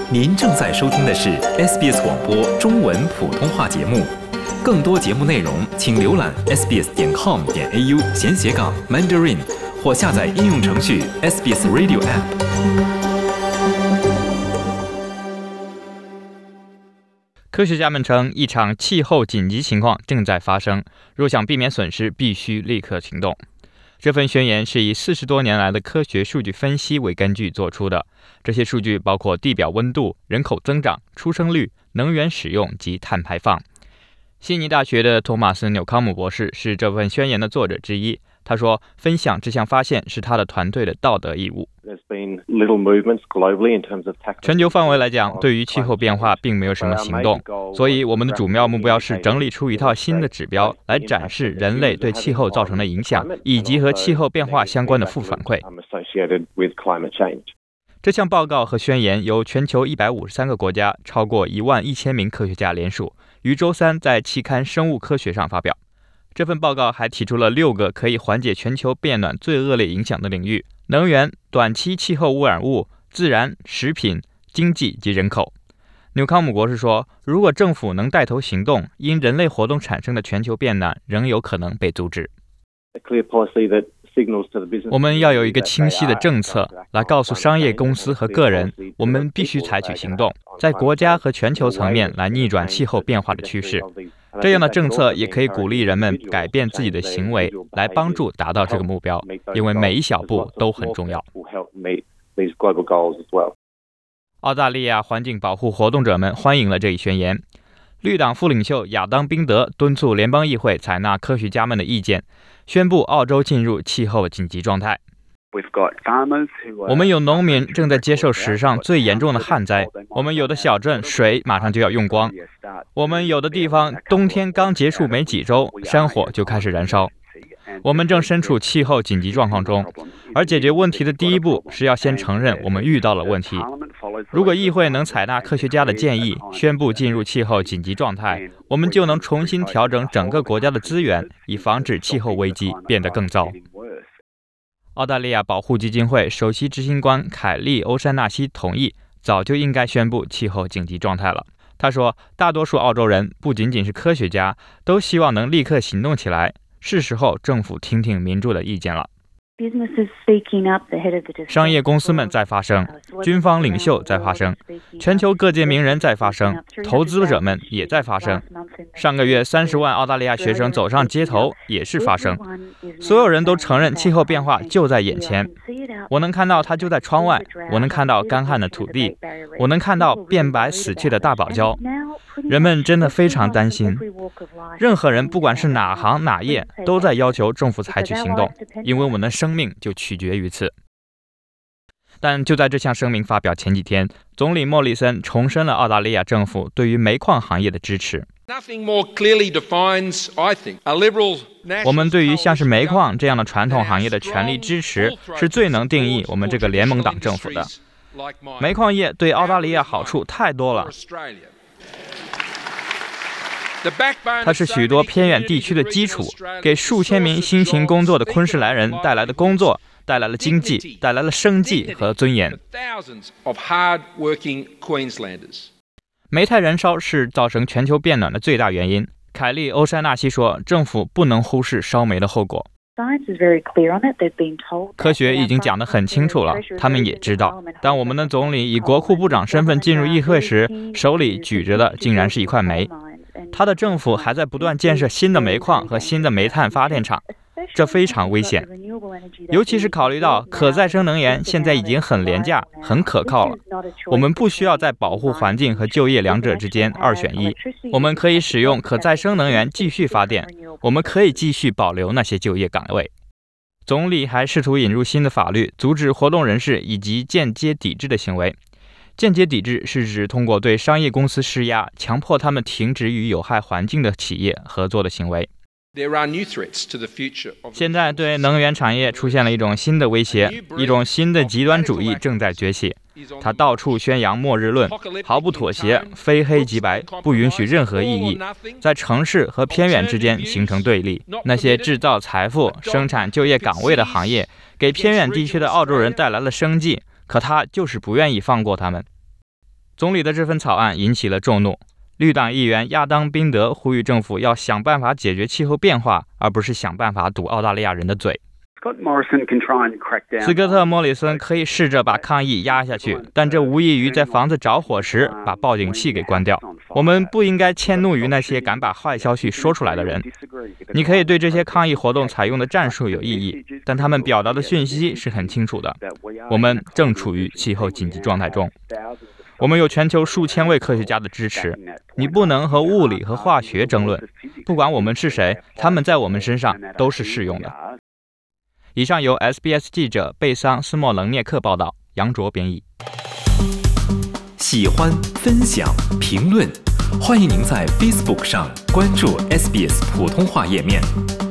您正在收听的是 SBS 广播中文普通话节目。更多节目内容，请浏览 sbs.com.au/Mandarin 或下载应用程序 SBS Radio App。 科学家们称，一场气候紧急情况正在发生，若想避免损失，必须立刻行动。这份宣言是以40多年来的科学数据分析为根据做出的，这些数据包括地表温度、人口增长、出生率、能源使用及碳排放。悉尼大学的托马斯·纽康姆博士是这份宣言的作者之一，他说，分享这项发现是他的团队的道德义务。全球范围来讲，对于气候变化并没有什么行动，所以我们的主要目标是整理出一套新的指标，来展示人类对气候造成的影响，以及和气候变化相关的负反馈。这项报告和宣言由全球153个国家超过11000名科学家联署，于周三在期刊《生物科学》上发表。这份报告还提出了6个可以缓解全球变暖最恶劣影响的领域：能源、短期气候污染物、自然、食品、经济及人口。纽康姆博士说，如果政府能带头行动，因人类活动产生的全球变暖仍有可能被阻止。我们要有一个清晰的政策，来告诉商业公司和个人，我们必须采取行动，在国家和全球层面来逆转气候变化的趋势。这样的政策也可以鼓励人们改变自己的行为，来帮助达到这个目标，因为每一小步都很重要。澳大利亚环境保护活动者们欢迎了这一宣言。绿党副领袖亚当·宾德敦促联邦议会采纳科学家们的意见，宣布澳洲进入气候紧急状态。我们有农民正在接受史上最严重的旱灾，我们有的小镇水马上就要用光，我们有的地方冬天刚结束没几周，山火就开始燃烧。我们正身处气候紧急状况中，而解决问题的第一步是要先承认我们遇到了问题。如果议会能采纳科学家的建议，宣布进入气候紧急状态，我们就能重新调整整个国家的资源，以防止气候危机变得更糟。澳大利亚保护基金会首席执行官凯利·欧山纳西同意，早就应该宣布气候紧急状态了。他说，大多数澳洲人，不仅仅是科学家，都希望能立刻行动起来，是时候政府听听民众的意见了。商业公司们在发声，军方领袖在发声，全球各界名人在发声，投资者们也在发声。上个月30万澳大利亚学生走上街头也是发声。所有人都承认气候变化就在眼前，我能看到它就在窗外，我能看到干旱的土地，我能看到变白死去的大堡礁。人们真的非常担心，任何人不管是哪行哪业，都在要求政府采取行动，因为我们的生命就取决于此。但就在这项声明发表前几天，总理莫里森重申了澳大利亚政府对于煤矿行业的支持。我们对于像是煤矿这样的传统行业的全力支持，是最能定义我们这个联盟党政府的。煤矿业对澳大利亚好处太多了，它是许多偏远地区的基础，给数千名辛勤工作的昆士兰人带来了工作，带来了经济，带来了生计和尊严。煤炭燃烧是造成全球变暖的最大原因。凯利·欧山纳西说，政府不能忽视烧煤的后果。科学已经讲得很清楚了，他们也知道。当我们的总理以国库部长身份进入议会时，手里举着的竟然是一块煤。他的政府还在不断建设新的煤矿和新的煤炭发电厂，这非常危险，尤其是考虑到可再生能源现在已经很廉价、很可靠了。我们不需要在保护环境和就业两者之间二选一，我们可以使用可再生能源继续发电，我们可以继续保留那些就业岗位。总理还试图引入新的法律，阻止活动人士以及间接抵制的行为。间接抵制是指通过对商业公司施压，强迫他们停止与有害环境的企业合作的行为。现在对能源产业出现了一种新的威胁，一种新的极端主义正在崛起。他到处宣扬末日论，毫不妥协，非黑即白，不允许任何异议，在城市和偏远之间形成对立。那些制造财富、生产就业岗位的行业，给偏远地区的澳洲人带来了生计，可他就是不愿意放过他们。 总理的这份草案引起了众怒。绿党议员亚当·宾德呼吁政府要想办法解决气候变化，而不是想办法堵澳大利亚人的嘴。斯科特·莫里森可以试着把抗议压下去，但这无异于在房子着火时把报警器给关掉。我们不应该迁怒于那些敢把坏消息说出来的人。你可以对这些抗议活动采用的战术有异议，但他们表达的讯息是很清楚的。我们正处于气候紧急状态中。我们有全球数千位科学家的支持，你不能和物理和化学争论。不管我们是谁，他们在我们身上都是适用的。以上由 SBS 记者贝桑·斯莫棱涅克报道，杨卓编译。 喜欢、分享、评论，欢迎您在 Facebook 上关注 SBS 普通话页面。